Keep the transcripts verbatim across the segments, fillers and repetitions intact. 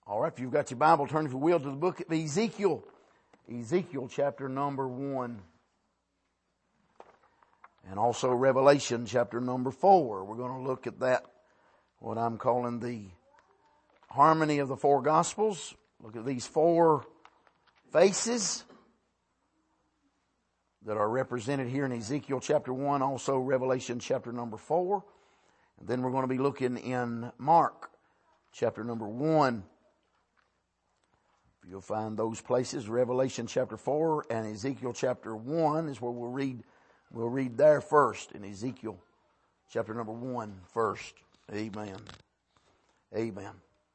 All right, if you've got your Bible, turn if you will to the book of Ezekiel. Ezekiel chapter number one. And also Revelation chapter number four. We're going to look at that, what I'm calling the harmony of the four Gospels. Look at these four faces that are represented here in Ezekiel chapter one, also Revelation chapter number four. And then we're going to be looking in Mark chapter number one. You'll find those places, Revelation chapter four and Ezekiel chapter one is where we'll read, we'll read there first, in Ezekiel chapter number one first. Amen. Amen.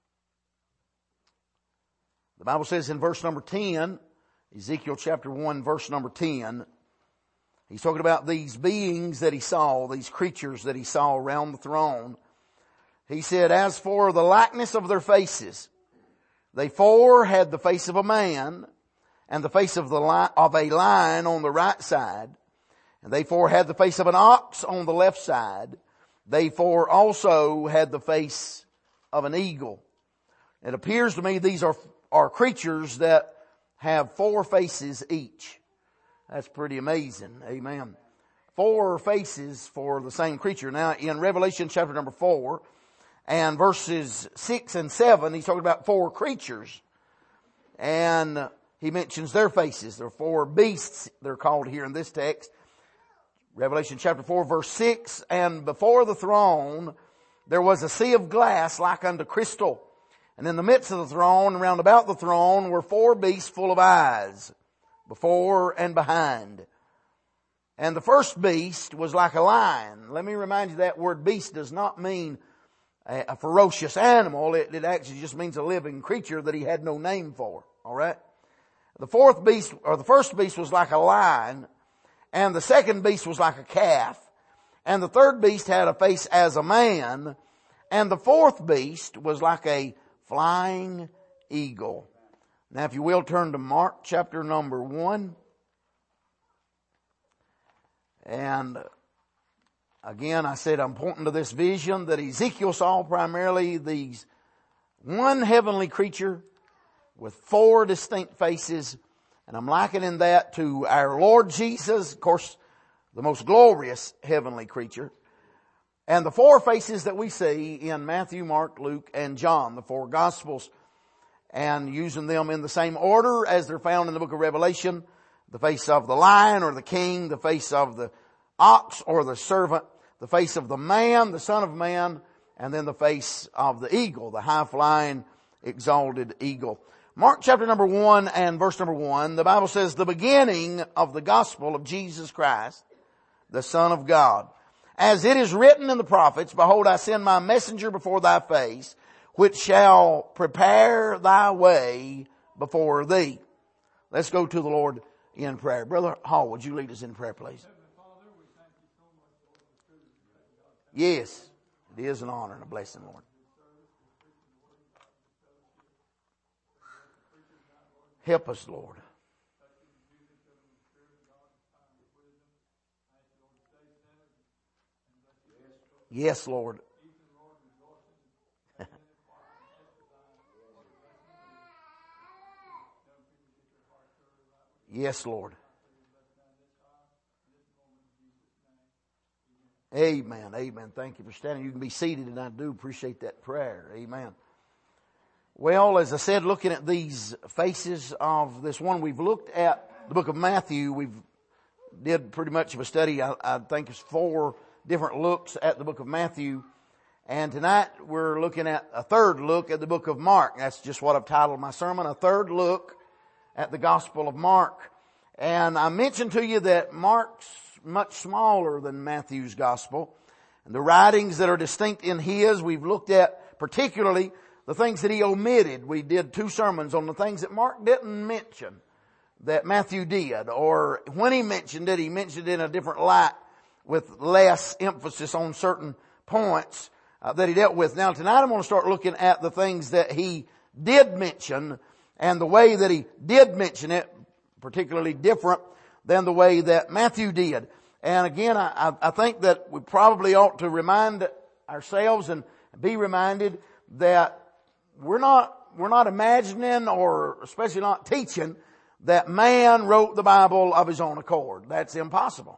The Bible says in verse number ten, Ezekiel chapter one verse number ten, he's talking about these beings that he saw, these creatures that he saw around the throne. He said, as for the likeness of their faces, they four had the face of a man, and the face of the li- of a lion on the right side, and they four had the face of an ox on the left side. They four also had the face of an eagle. It appears to me these are are creatures that have four faces each. That's pretty amazing. Amen. Four faces for the same creature. Now in Revelation chapter number four, and verses six and seven, he's talking about four creatures. And he mentions their faces. There are four beasts, they're called here in this text. Revelation chapter four verse six, and before the throne there was a sea of glass like unto crystal. And in the midst of the throne, round about the throne, were four beasts full of eyes, before and behind. And the first beast was like a lion. Let me remind you that word beast does not mean a ferocious animal. It, it actually just means a living creature that he had no name for. All right. The fourth beast, or the first beast, was like a lion, and the second beast was like a calf, and the third beast had a face as a man, and the fourth beast was like a flying eagle. Now, if you will, turn to Mark chapter number one, and again, I said I'm pointing to this vision that Ezekiel saw, primarily these one heavenly creature with four distinct faces. And I'm likening that to our Lord Jesus, of course, the most glorious heavenly creature. And the four faces that we see in Matthew, Mark, Luke, and John, the four Gospels. And using them in the same order as they're found in the book of Revelation. The face of the lion or the king, the face of the ox or the servant, the face of the man, the Son of Man, and then the face of the eagle, the high-flying, exalted eagle. Mark chapter number one and verse number one, the Bible says, the beginning of the gospel of Jesus Christ, the Son of God. As it is written in the prophets, behold, I send my messenger before thy face, which shall prepare thy way before thee. Let's go to the Lord in prayer. Brother Hall, would you lead us in prayer, please? Yes, it is an honor and a blessing, Lord. Help us, Lord. Yes, Lord. Yes, Lord. Amen. Amen. Thank you for standing. You can be seated, and I do appreciate that prayer. Amen. Well, as I said, looking at these faces of this one, we've looked at the book of Matthew. We've did pretty much of a study. I, I think it's four different looks at the book of Matthew. And tonight we're looking at a third look at the book of Mark. That's just what I've titled my sermon, a third look at the Gospel of Mark. And I mentioned to you that Mark's much smaller than Matthew's gospel. And the writings that are distinct in his, we've looked at particularly the things that he omitted. We did two sermons on the things that Mark didn't mention that Matthew did. Or when he mentioned it, he mentioned it in a different light with less emphasis on certain points uh, that he dealt with. Now tonight I'm going to start looking at the things that he did mention and the way that he did mention it, particularly different than the way that Matthew did. And again, I, I think that we probably ought to remind ourselves and be reminded that we're not, we're not imagining or especially not teaching that man wrote the Bible of his own accord. That's impossible.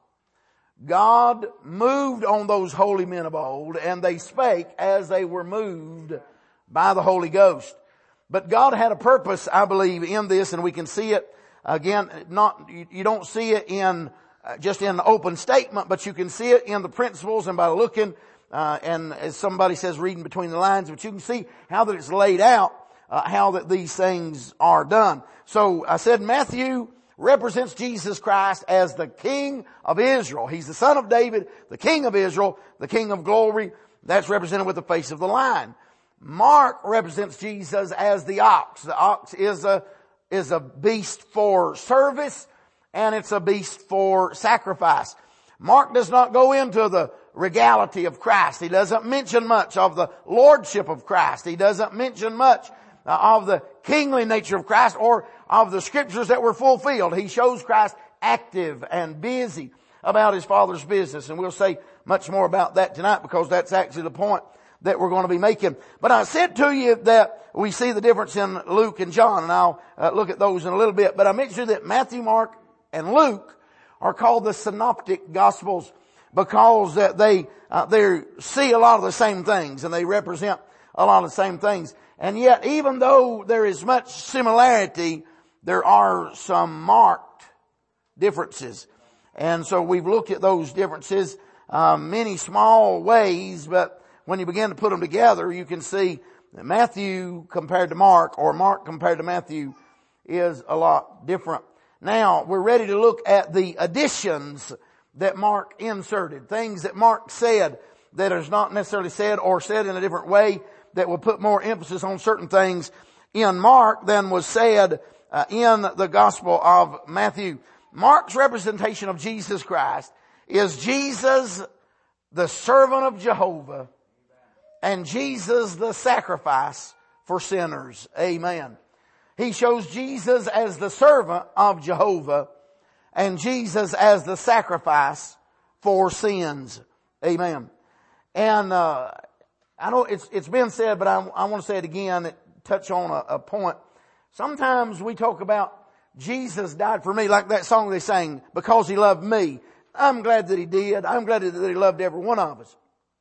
God moved on those holy men of old, and they spake as they were moved by the Holy Ghost. But God had a purpose, I believe, in this, and we can see it again. Not you, you don't see it in uh, just in the open statement, but you can see it in the principles and by looking uh, and as somebody says, reading between the lines. But you can see how that it's laid out, uh, how that these things are done. So I said Matthew represents Jesus Christ as the King of Israel. He's the son of David, the King of Israel, the King of glory. That's represented with the face of the lion. Mark represents Jesus as the ox. The ox is a, is a beast for service, and it's a beast for sacrifice. Mark does not go into the regality of Christ. He doesn't mention much of the lordship of Christ. He doesn't mention much of the kingly nature of Christ or of the scriptures that were fulfilled. He shows Christ active and busy about his Father's business. And we'll say much more about that tonight, because that's actually the point that we're going to be making. But I said to you that we see the difference in Luke and John, and I'll uh, look at those in a little bit. But I mentioned that Matthew, Mark, and Luke are called the synoptic gospels because that they uh, they see a lot of the same things, and they represent a lot of the same things. And yet, even though there is much similarity, there are some marked differences. And so we've looked at those differences, um, many small ways, but when you begin to put them together, you can see that Matthew compared to Mark, or Mark compared to Matthew, is a lot different. Now, we're ready to look at the additions that Mark inserted, things that Mark said that is not necessarily said or said in a different way, that will put more emphasis on certain things in Mark than was said uh, in the Gospel of Matthew. Mark's representation of Jesus Christ is Jesus, the servant of Jehovah, and Jesus, the sacrifice for sinners. Amen. He shows Jesus as the servant of Jehovah and Jesus as the sacrifice for sins. Amen. And uh I know it's, it's been said, but I, I want to say it again, touch on a, a point. Sometimes we talk about Jesus died for me, like that song they sang, because he loved me. I'm glad that he did. I'm glad that he loved every one of us.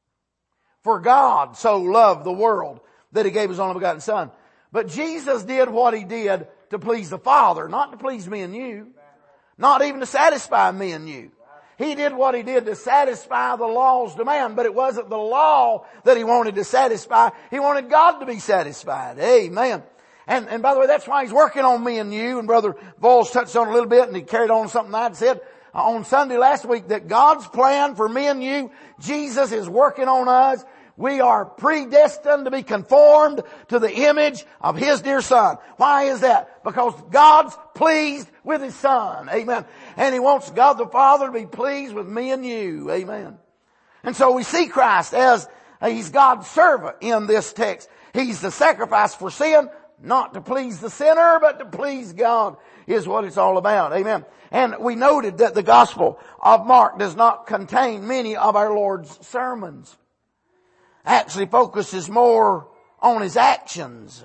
For God so loved the world that he gave his only begotten Son. But Jesus did what he did to please the Father, not to please me and you, not even to satisfy me and you. He did what he did to satisfy the law's demand, but it wasn't the law that he wanted to satisfy. He wanted God to be satisfied. Amen. And, and by the way, that's why he's working on me and you. And Brother Vols touched on it a little bit, and he carried on something I'd said on Sunday last week, that God's plan for me and you, Jesus is working on us. We are predestined to be conformed to the image of his dear Son. Why is that? Because God's pleased with his Son. Amen. And he wants God the Father to be pleased with me and you. Amen. And so we see Christ as he's God's servant in this text. He's the sacrifice for sin, not to please the sinner, but to please God is what it's all about. Amen. And we noted that the Gospel of Mark does not contain many of our Lord's sermons. Actually focuses more on his actions.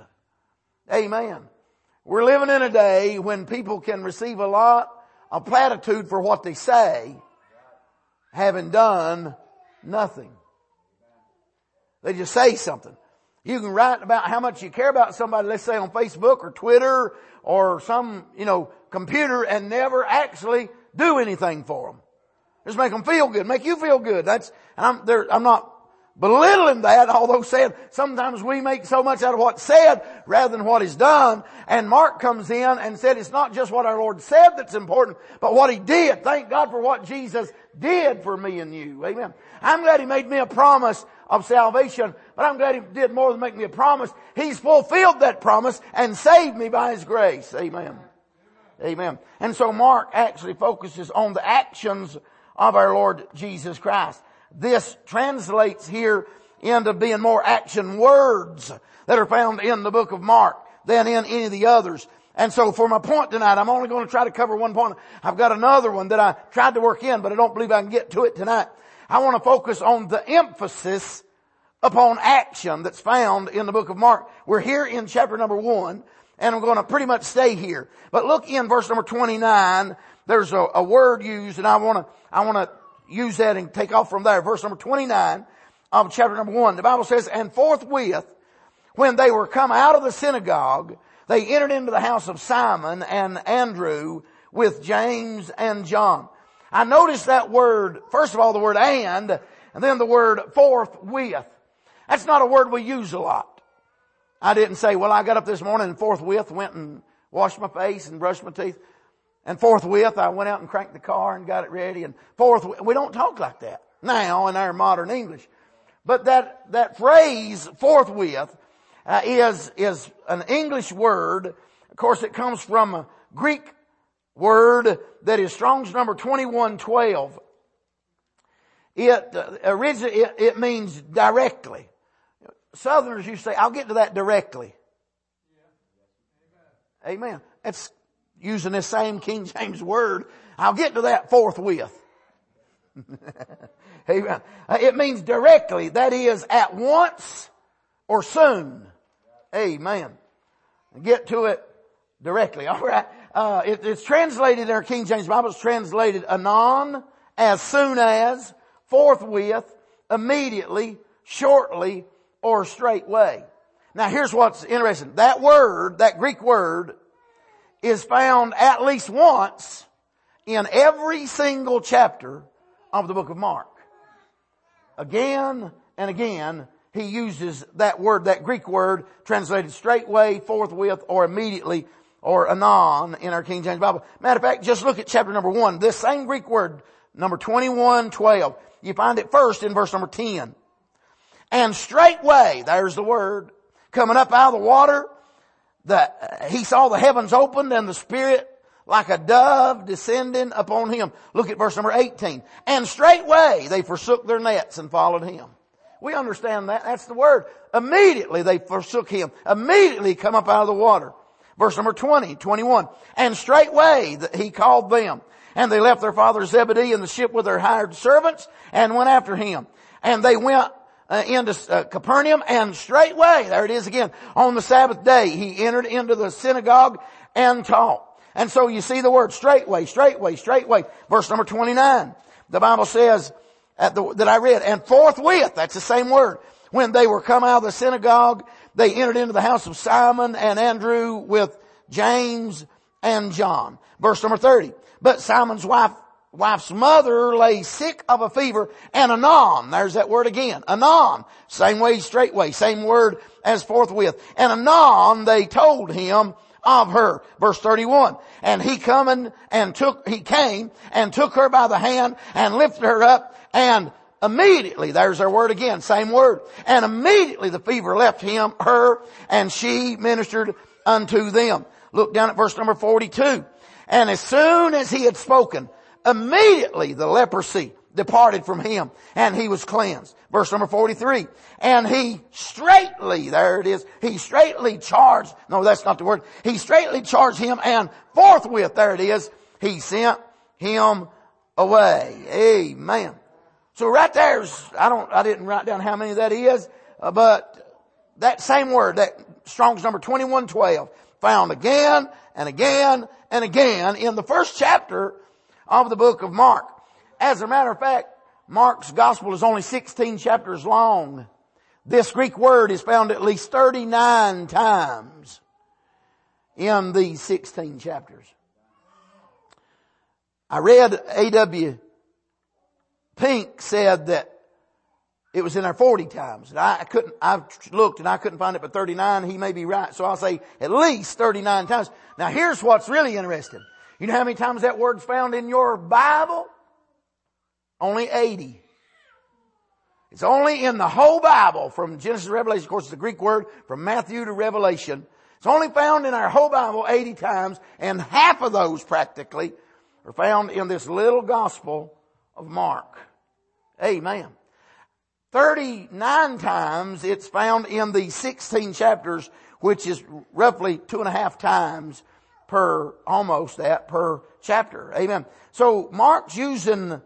Amen. We're living in a day when people can receive a lot of platitude for what they say, having done nothing. They just say something. You can write about how much you care about somebody, let's say on Facebook or Twitter or some, you know, computer, and never actually do anything for them. Just make them feel good, make you feel good. That's, and I'm there, I'm not belittling that, although said sometimes we make so much out of what's said rather than what is done. And Mark comes in and said it's not just what our Lord said that's important, but what he did. Thank God for what Jesus did for me and you. Amen. I'm glad he made me a promise of salvation, but I'm glad he did more than make me a promise. He's fulfilled that promise and saved me by his grace. Amen. Amen. And so Mark actually focuses on the actions of our Lord Jesus Christ. This translates here into being more action words that are found in the book of Mark than in any of the others. And so for my point tonight, I'm only going to try to cover one point. I've got another one that I tried to work in, but I don't believe I can get to it tonight. I want to focus on the emphasis upon action that's found in the book of Mark. We're here in chapter number one, and I'm going to pretty much stay here. But look in verse number twenty-nine. There's a, a word used, and I want to, I want to use that and take off from there. Verse number twenty-nine of chapter number one. The Bible says, and forthwith, when they were come out of the synagogue, they entered into the house of Simon and Andrew with James and John. I noticed that word, first of all, the word and, and then the word forthwith. That's not a word we use a lot. I didn't say, well, I got up this morning and forthwith went and washed my face and brushed my teeth. And forthwith, I went out and cranked the car and got it ready. And forthwith, we don't talk like that now in our modern English. But that, that phrase, forthwith, uh, is, is an English word. Of course, it comes from a Greek word that is Strong's number twenty-one twelve. It, uh, originally, it, it means directly. Southerners used to say, I'll get to that directly. Yeah. Amen. Amen. It's using this same King James word. I'll get to that forthwith. Amen. It means directly. That is at once or soon. Amen. Get to it directly. All right. Uh, it, it's translated in our King James Bible. It's translated anon, as soon as, forthwith, immediately, shortly, or straightway. Now here's what's interesting. That word, that Greek word, is found at least once in every single chapter of the book of Mark. Again and again, he uses that word, that Greek word, translated straightway, forthwith, or immediately, or anon in our King James Bible. Matter of fact, just look at chapter number one. This same Greek word, number twenty-one twelve. You find it first in verse number ten. And straightway, there's the word, coming up out of the water, the, he saw the heavens opened and the Spirit like a dove descending upon him. Look at verse number eighteen. And straightway they forsook their nets and followed him. We understand that. That's the word. Immediately they forsook him. Immediately come up out of the water. Verse number twenty, twenty-one. And straightway he called them. And they left their father Zebedee in the ship with their hired servants and went after him. And they went uh, into uh, Capernaum, and straightway, there it is again, on the Sabbath day, he entered into the synagogue and taught. And so you see the word straightway, straightway, straightway. Verse number twenty-nine. The Bible says at the, that I read, and forthwith, that's the same word. When they were come out of the synagogue, they entered into the house of Simon and Andrew with James and John. Verse number thirty. But Simon's wife, wife's mother lay sick of a fever, and anon, there's that word again, anon, same way, straightway, same word as forthwith. And anon they told him of her. Verse thirty-one. And he coming and took, he came and took her by the hand and lifted her up, and immediately, there's our word again, same word. And immediately the fever left him, her, and she ministered unto them. Look down at verse number forty-two. And as soon as he had spoken, immediately the leprosy departed from him, and he was cleansed. Verse number forty-three. And he straightly, there it is, he straightly charged, no, that's not the word. He straightly charged him, and forthwith, there it is, he sent him away. Amen. So right there's, I don't, I didn't write down how many that is, uh, but that same word, that Strong's number twenty-one twelve, found again and again and again in the first chapter of the book of Mark. As a matter of fact, Mark's gospel is only sixteen chapters long. This Greek word is found at least thirty-nine times in these sixteen chapters. I read A W Pink said that it was in there forty times. And I couldn't, I've looked and I couldn't find it but thirty-nine. He may be right. So I'll say at least thirty-nine times. Now here's what's really interesting. You know how many times that word's found in your Bible? Only eighty. It's only in the whole Bible from Genesis to Revelation. Of course, it's a Greek word from Matthew to Revelation. It's only found in our whole Bible eighty times, and half of those practically are found in this little gospel of Mark. Amen. thirty-nine times it's found in the sixteen chapters, which is roughly two and a half times per, almost that, per chapter. Amen. So Mark's using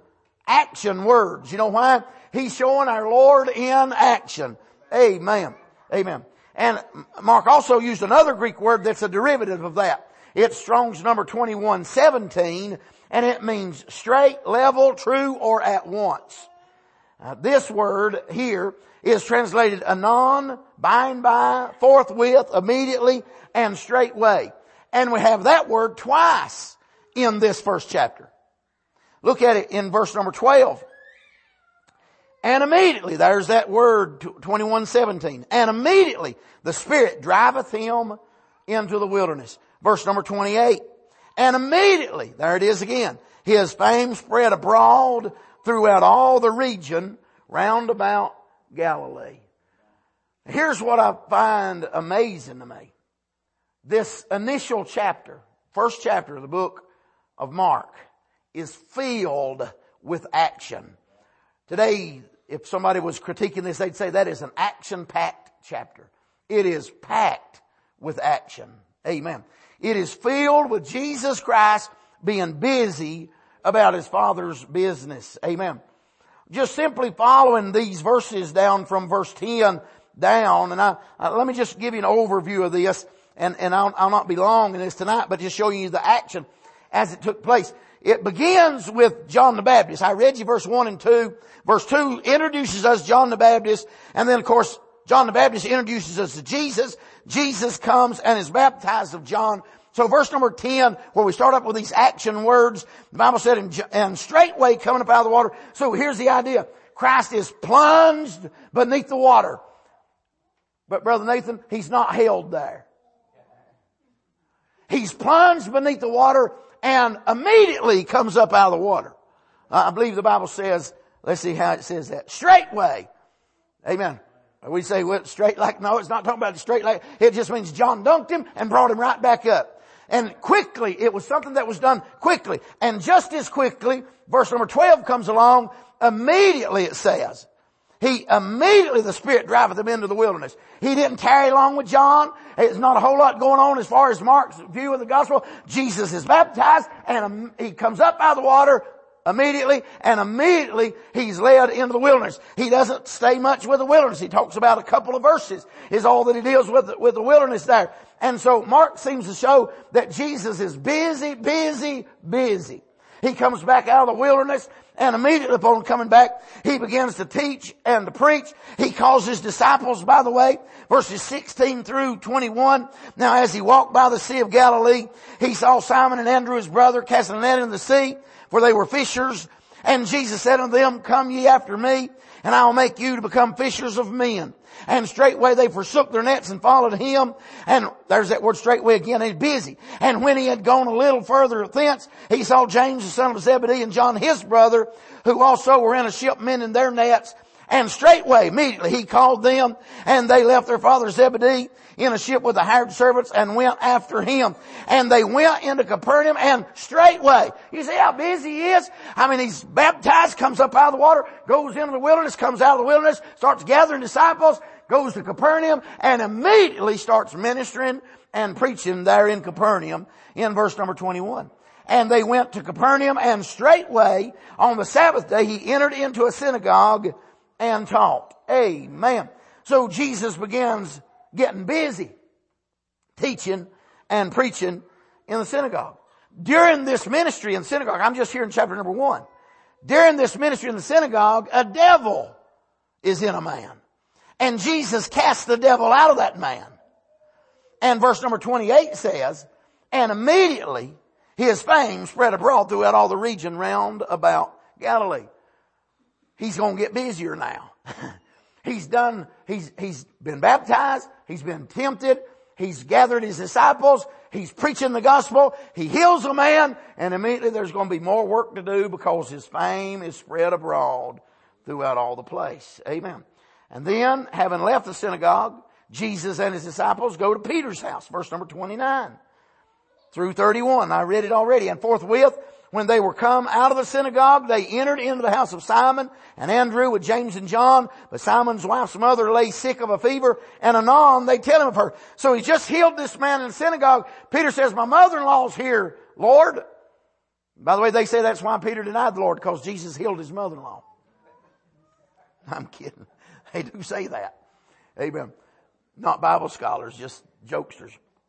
Action words. You know why? He's showing our Lord in action. Amen. Amen. And Mark also used another Greek word that's a derivative of that. It's Strong's number twenty-one seventeen, and it means straight, level, true, or at once. Uh, this word here is translated anon, by and by, forthwith, immediately, and straightway. And we have that word twice in this first chapter. Look at it in verse number twelve. And immediately, there's that word, twenty-one seventeen. And immediately the Spirit driveth him into the wilderness. Verse number twenty-eight. And immediately, there it is again, his fame spread abroad throughout all the region round about Galilee. Here's what I find amazing to me. This initial chapter, first chapter of the book of Mark, is filled with action. Today, if somebody was critiquing this, they'd say that is an action-packed chapter. It is packed with action. Amen. It is filled with Jesus Christ being busy about His Father's business. Amen. Just simply following these verses down from verse ten down, and I, I let me just give you an overview of this, and, and I'll, I'll not be long in this tonight, but just show you the action as it took place. It begins with John the Baptist. I read you verse one and two. Verse two introduces us John the Baptist, and then of course John the Baptist introduces us to Jesus. Jesus comes and is baptized of John. So verse number ten, where we start up with these action words, the Bible said, and, and straightway coming up out of the water. So here's the idea. Christ is plunged beneath the water. But Brother Nathan, He's not held there. He's plunged beneath the water and immediately comes up out of the water. Uh, I believe the Bible says, let's see how it says that. Straightway. Amen. We say, well, straight like, no, it's not talking about straight like, it just means John dunked him and brought him right back up. And quickly, it was something that was done quickly. And just as quickly, verse number twelve comes along, immediately it says, He immediately, the Spirit driveth him into the wilderness. He didn't tarry long with John. There's not a whole lot going on as far as Mark's view of the gospel. Jesus is baptized and he comes up out of the water immediately, and immediately he's led into the wilderness. He doesn't stay much with the wilderness. He talks about a couple of verses is all that he deals with, with the wilderness there. And so Mark seems to show that Jesus is busy, busy, busy. He comes back out of the wilderness, and immediately upon coming back, he begins to teach and to preach. He calls his disciples, by the way, verses sixteen through twenty-one. Now as he walked by the Sea of Galilee, he saw Simon and Andrew his brother casting a net in the sea, for they were fishers. And Jesus said unto them, Come ye after me, and I will make you to become fishers of men. And straightway they forsook their nets and followed him. And there's that word straightway again. He's busy. And when he had gone a little further thence, he saw James the son of Zebedee and John his brother, who also were in a ship mending their nets. And straightway, immediately, he called them, and they left their father Zebedee in a ship with the hired servants and went after him. And they went into Capernaum, and straightway, you see how busy he is? I mean, he's baptized, comes up out of the water, goes into the wilderness, comes out of the wilderness, starts gathering disciples, goes to Capernaum, and immediately starts ministering and preaching there in Capernaum in verse number twenty-one. And they went to Capernaum, and straightway on the Sabbath day he entered into a synagogue and taught. Amen. So Jesus begins getting busy teaching and preaching in the synagogue. During this ministry in the synagogue, I'm just here in chapter number one. During this ministry in the synagogue, a devil is in a man. And Jesus cast the devil out of that man. And verse number twenty-eight says, and immediately his fame spread abroad throughout all the region round about Galilee. He's going to get busier now. He's done, he's, he's been baptized. He's been tempted. He's gathered his disciples. He's preaching the gospel. He heals a man. And immediately there's going to be more work to do because his fame is spread abroad throughout all the place. Amen. And then, having left the synagogue, Jesus and his disciples go to Peter's house. Verse number twenty-nine through thirty-one. I read it already. And forthwith, when they were come out of the synagogue, they entered into the house of Simon and Andrew with James and John. But Simon's wife's mother lay sick of a fever, and anon they tell him of her. So he just healed this man in the synagogue. Peter says, my mother-in-law's here, Lord. By the way, they say that's why Peter denied the Lord, because Jesus healed his mother-in-law. I'm kidding. They do say that. Amen. Not Bible scholars, just jokesters.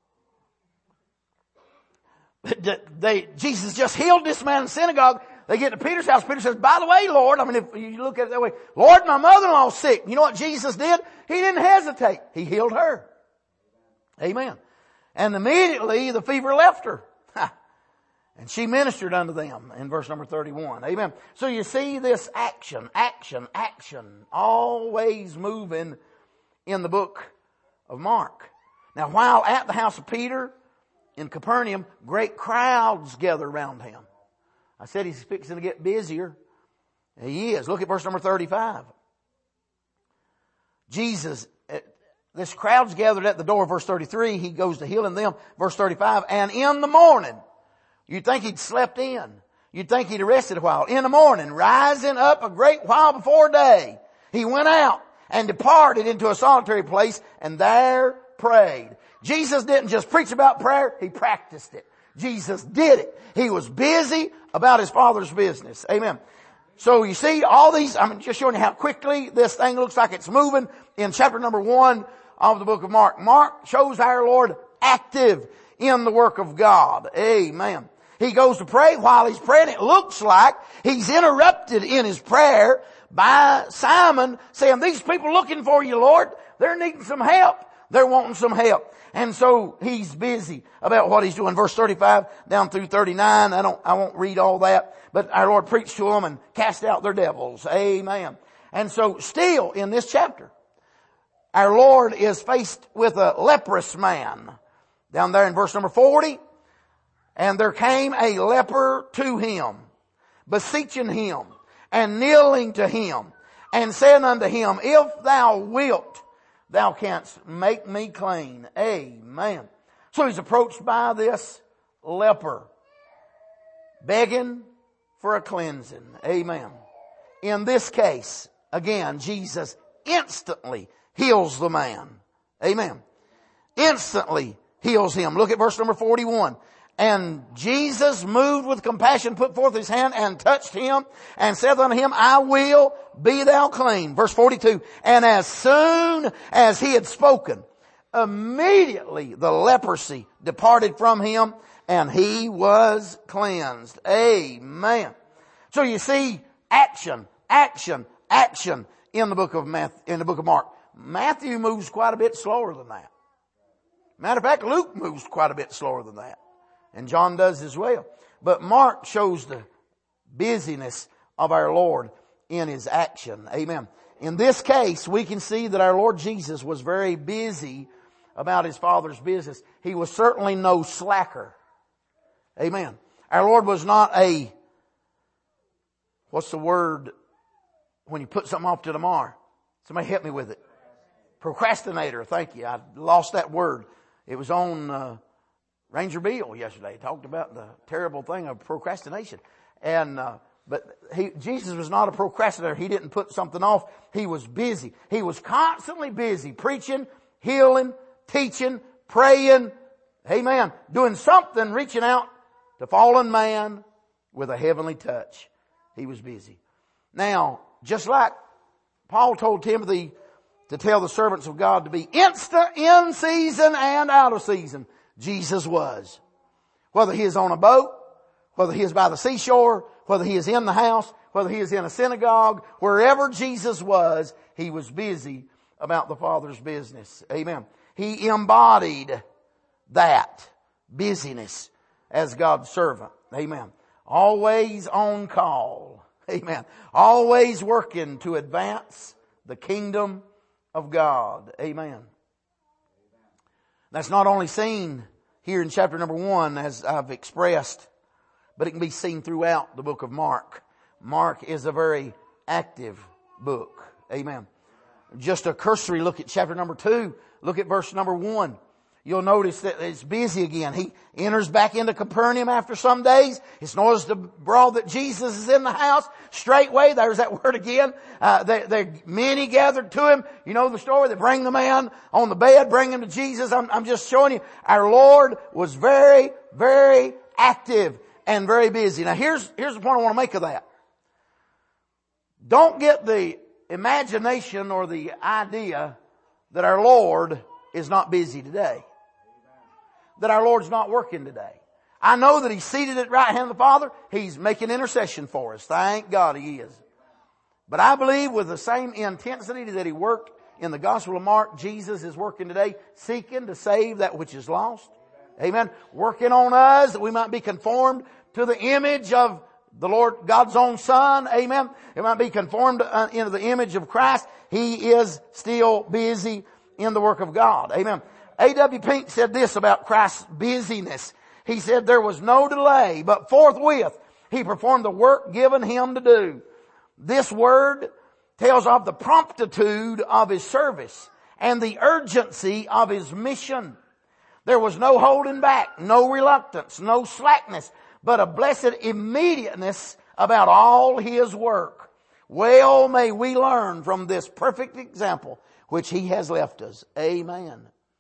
They, Jesus just healed this man in the synagogue. They get to Peter's house. Peter says, by the way, Lord, I mean, if you look at it that way, Lord, my mother-in-law's sick. You know what Jesus did? He didn't hesitate. He healed her. Amen. And immediately the fever left her. And she ministered unto them in verse number thirty-one. Amen. So you see this action, action, action, always moving in the book of Mark. Now, while at the house of Peter in Capernaum, great crowds gather around him. I said he's fixing to get busier. He is. Look at verse number thirty-five. Jesus, this crowd's gathered at the door, verse thirty-three. He goes to healing them, verse thirty-five. And in the morning, you'd think he'd slept in. You'd think he'd rested a while. In the morning, rising up a great while before day, he went out and departed into a solitary place and there prayed. Jesus didn't just preach about prayer, he practiced it. Jesus did it. He was busy about his Father's business. Amen. So you see all these, I'm just showing you how quickly this thing looks like it's moving in chapter number one of the book of Mark. Mark shows our Lord active in the work of God. Amen. He goes to pray. While he's praying, it looks like he's interrupted in his prayer by Simon saying, these people looking for you, Lord. They're needing some help. They're wanting some help. And so he's busy about what he's doing. Verse thirty-five down through thirty-nine. I don't, I won't read all that, but our Lord preached to them and cast out their devils. Amen. And so still in this chapter, our Lord is faced with a leprous man. Down there in verse number forty. And there came a leper to him, beseeching him and kneeling to him and saying unto him, if thou wilt, thou canst make me clean. Amen. So he's approached by this leper, begging for a cleansing. Amen. In this case, again, Jesus instantly heals the man. Amen. Instantly heals him. Look at verse number forty-one. And Jesus, moved with compassion, put forth his hand and touched him and said unto him, I will, be thou clean. Verse forty-two. And as soon as he had spoken, immediately the leprosy departed from him and he was cleansed. Amen. So you see action, action, action in the book of Matthew, in the book of Mark. Matthew moves quite a bit slower than that. Matter of fact, Luke moves quite a bit slower than that. And John does as well. But Mark shows the busyness of our Lord in his action. Amen. In this case, we can see that our Lord Jesus was very busy about his Father's business. He was certainly no slacker. Amen. Our Lord was not a, what's the word when you put something off to tomorrow? Somebody help me with it. Procrastinator. Thank you. I lost that word. It was on uh, Ranger Beal yesterday. He talked about the terrible thing of procrastination. And, uh, but he, Jesus was not a procrastinator. He didn't put something off. He was busy. He was constantly busy preaching, healing, teaching, praying. Amen. Doing something, reaching out to fallen man with a heavenly touch. He was busy. Now, just like Paul told Timothy to tell the servants of God to be instant in season and out of season, Jesus was. Whether he is on a boat, whether he is by the seashore, whether he is in the house, whether he is in a synagogue, wherever Jesus was, he was busy about the Father's business. Amen. He embodied that busyness as God's servant. Amen. Always on call. Amen. Always working to advance the kingdom of God. Amen. That's not only seen here in chapter number one, as I've expressed, but it can be seen throughout the book of Mark. Mark is a very active book. Amen. Just a cursory look at chapter number two. Look at verse number one. You'll notice that it's busy again. He enters back into Capernaum after some days. It's noticed abroad that Jesus is in the house. Straightway, there's that word again. Uh, they, they, many gathered to him. You know the story. They bring the man on the bed, bring him to Jesus. I'm, I'm just showing you. Our Lord was very, very active and very busy. Now here's, here's the point I want to make of that. Don't get the imagination or the idea that our Lord is not busy today. That our Lord's not working today. I know that He's seated at the right hand of the Father. He's making intercession for us. Thank God He is. But I believe with the same intensity that He worked in the Gospel of Mark, Jesus is working today, seeking to save that which is lost. Amen. Working on us that we might be conformed to the image of the Lord, God's own Son. Amen. It might be conformed into the image of Christ. He is still busy in the work of God. Amen. A W Pink said this about Christ's busyness. He said there was no delay, but forthwith He performed the work given Him to do. This word tells of the promptitude of His service and the urgency of His mission. There was no holding back, no reluctance, no slackness, but a blessed immediateness about all His work. Well may we learn from this perfect example which He has left us. Amen.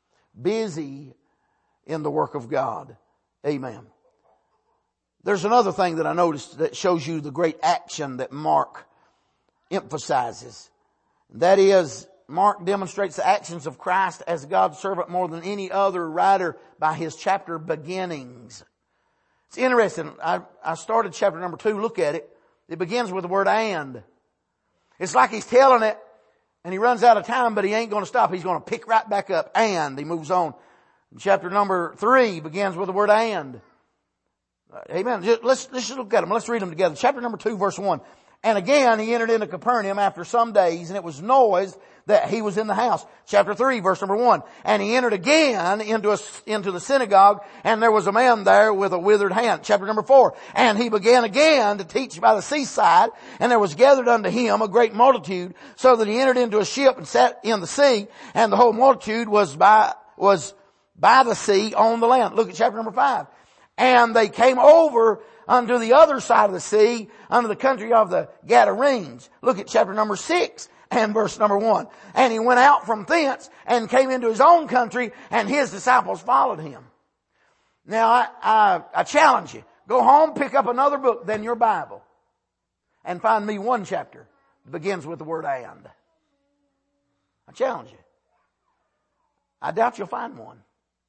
Busy in the work of God. Amen. There's another thing that I noticed that shows you the great action that Mark emphasizes. That is, Mark demonstrates the actions of Christ as God's servant more than any other writer by his chapter beginnings. It's interesting. I, I started chapter number two. Look at it. It begins with the word and. It's like he's telling it and he runs out of time, but he ain't going to stop. He's going to pick right back up. And he moves on. Chapter number three begins with the word and. Amen. Let's, let's just look at them. Let's read them together. Chapter number two, verse one. And again, he entered into Capernaum after some days, and it was noised that he was in the house. Chapter three, verse number one. And he entered again into a, into the synagogue, and there was a man there with a withered hand. Chapter number four. And he began again to teach by the seaside, and there was gathered unto him a great multitude, so that he entered into a ship and sat in the sea, and the whole multitude was by, was by the sea on the land. Look at chapter number five. And they came over unto the other side of the sea, unto the country of the Gadarenes. Look at chapter number six and verse number one. And he went out from thence and came into his own country, and his disciples followed him. Now I, I, I challenge you. Go home, pick up another book than your Bible, and find me one chapter that begins with the word and. I challenge you. I doubt you'll find one.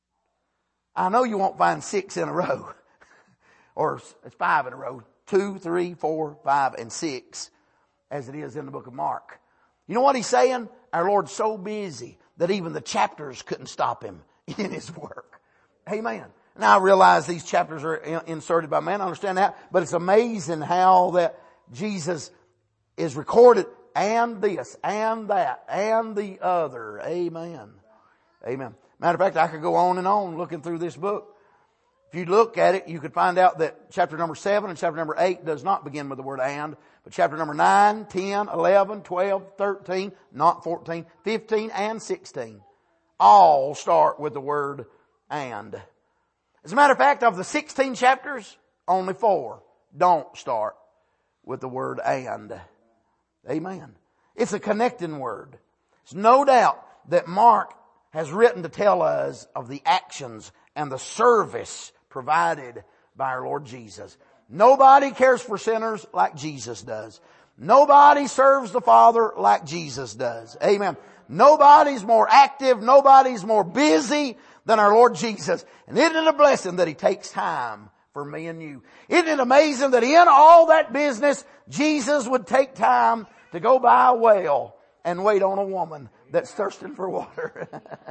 I know you won't find six in a row. Or it's five in a row. Two, three, four, five, and six, as it is in the book of Mark. You know what he's saying? Our Lord's so busy that even the chapters couldn't stop him in his work. Amen. Now I realize these chapters are inserted by man. I understand that. But it's amazing how that Jesus is recorded, and this, and that, and the other. Amen. Amen. Matter of fact, I could go on and on looking through this book. If you look at it, you could find out that chapter number seven and chapter number eight does not begin with the word and, but chapter number nine, ten, eleven, twelve, thirteen, not fourteen, fifteen, and sixteen all start with the word and. As a matter of fact, of the sixteen chapters, only four don't start with the word and. Amen. It's a connecting word. There's no doubt that Mark has written to tell us of the actions and the service provided by our Lord Jesus. Nobody cares for sinners like Jesus does. Nobody serves the Father like Jesus does. Amen. Nobody's more active, nobody's more busy than our Lord Jesus. And isn't it a blessing that He takes time for me and you? Isn't it amazing that in all that business, Jesus would take time to go by a well and wait on a woman that's thirsting for water?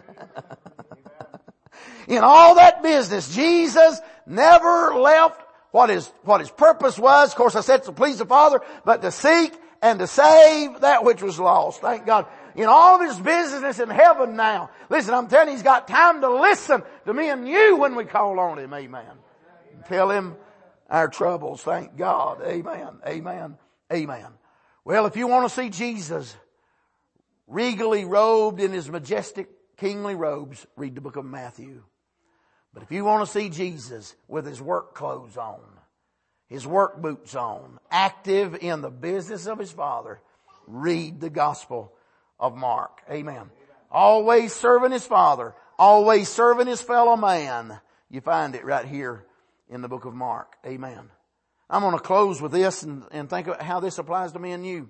In all that business, Jesus never left what his, what his purpose was. Of course, I said to please the Father, but to seek and to save that which was lost. Thank God. In all of his business in heaven now. Listen, I'm telling you, he's got time to listen to me and you when we call on him. Amen. Tell him our troubles. Thank God. Amen. Amen. Amen. Well, if you want to see Jesus regally robed in his majestic kingly robes, read the book of Matthew. But if you want to see Jesus with his work clothes on, his work boots on, active in the business of his Father, read the Gospel of Mark. Amen. Always serving his Father, always serving his fellow man. You find it right here in the book of Mark. Amen. I'm going to close with this and, and think about how this applies to me and you.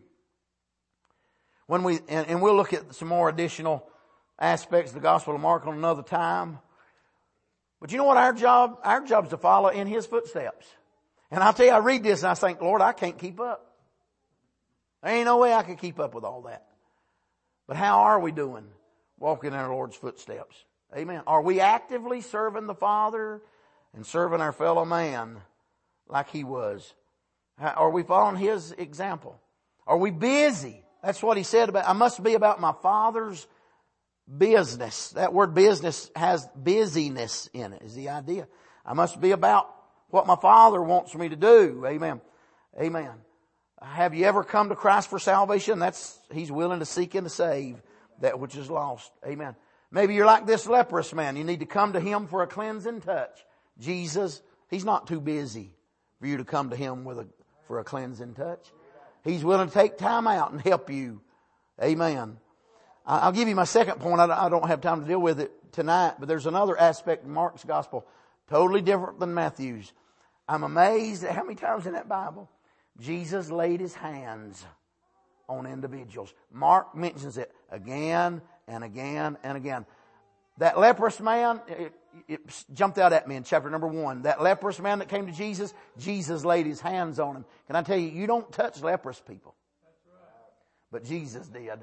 When we, and, and we'll look at some more additional aspects of the Gospel of Mark on another time. But you know what our job, our job is to follow in His footsteps. And I'll tell you, I read this and I think, Lord, I can't keep up. There ain't no way I can keep up with all that. But how are we doing walking in our Lord's footsteps? Amen. Are we actively serving the Father and serving our fellow man like He was? Are we following His example? Are we busy? That's what He said about, I must be about my Father's business. That word business has busyness in it, is the idea. I must be about what my Father wants me to do. Amen. Amen. Have you ever come to Christ for salvation? That's, He's willing to seek and to save that which is lost. Amen. Maybe you're like this leprous man. You need to come to Him for a cleansing touch. Jesus, He's not too busy for you to come to Him with a, for a cleansing touch. He's willing to take time out and help you. Amen. I'll give you my second point. I don't have time to deal with it tonight, but there's another aspect of Mark's gospel totally different than Matthew's. I'm amazed at how many times in that Bible Jesus laid His hands on individuals. Mark mentions it again and again and again. That leprous man, it, it jumped out at me in chapter number one. That leprous man that came to Jesus, Jesus laid His hands on him. Can I tell you, you don't touch leprous people. But Jesus did.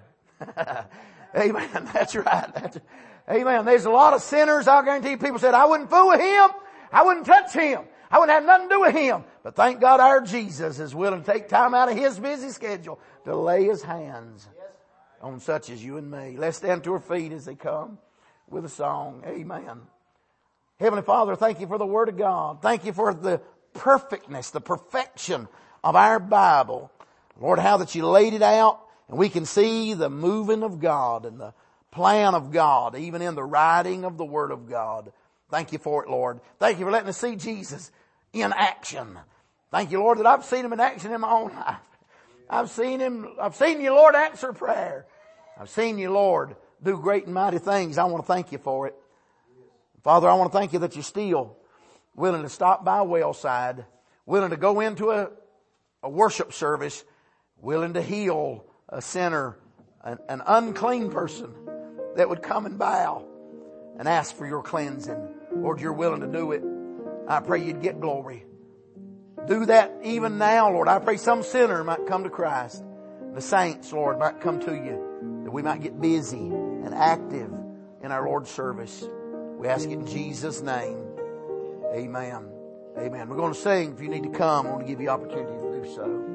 Amen. That's right. That's, amen. There's a lot of sinners, I'll guarantee you, people said, I wouldn't fool with Him. I wouldn't touch Him. I wouldn't have nothing to do with Him. But thank God our Jesus is willing to take time out of His busy schedule to lay His hands on such as you and me. Let's stand to our feet as they come with a song. Amen. Heavenly Father, thank You for the Word of God. Thank You for the perfectness, the perfection of our Bible. Lord, how that You laid it out. And we can see the moving of God and the plan of God, even in the writing of the Word of God. Thank You for it, Lord. Thank You for letting us see Jesus in action. Thank You, Lord, that I've seen Him in action in my own life. I've seen Him, I've seen You, Lord, answer prayer. I've seen You, Lord, do great and mighty things. I want to thank You for it. Father, I want to thank You that You're still willing to stop by a Wellside, willing to go into a, a worship service, willing to heal a sinner, an, an unclean person that would come and bow and ask for Your cleansing. Lord, You're willing to do it. I pray You'd get glory. Do that even now, Lord. I pray some sinner might come to Christ. The saints, Lord, might come to You, that we might get busy and active in our Lord's service. We ask it in Jesus' name. Amen. Amen. We're going to sing. If you need to come, I want to give you opportunity to do so.